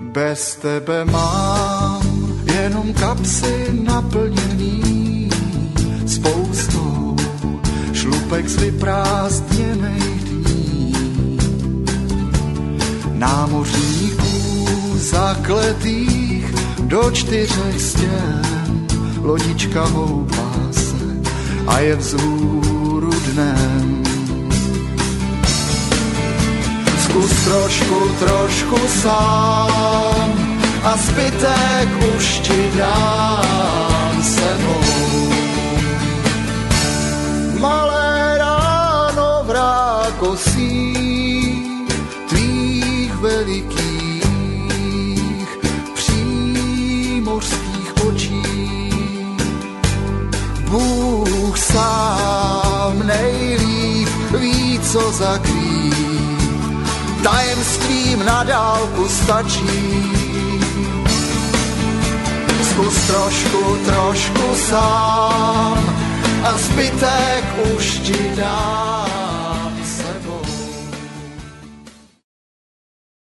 Bez tebe mám jenom kapsy naplněný spoustou šlupek z vyprázdněných dní. Námořníků zakletých do 4 stěn, lodička houpá se a je vzhůru dnem. Zkus trošku sám a zbytek už ti dám sebou. Malé ráno v rákosí tvých velikých přímořských očí. Bůh sám nejlíp ví, co zakrýt, tajemstvím na dálku stačí. Zkus trošku sám a zbytek už ti dám.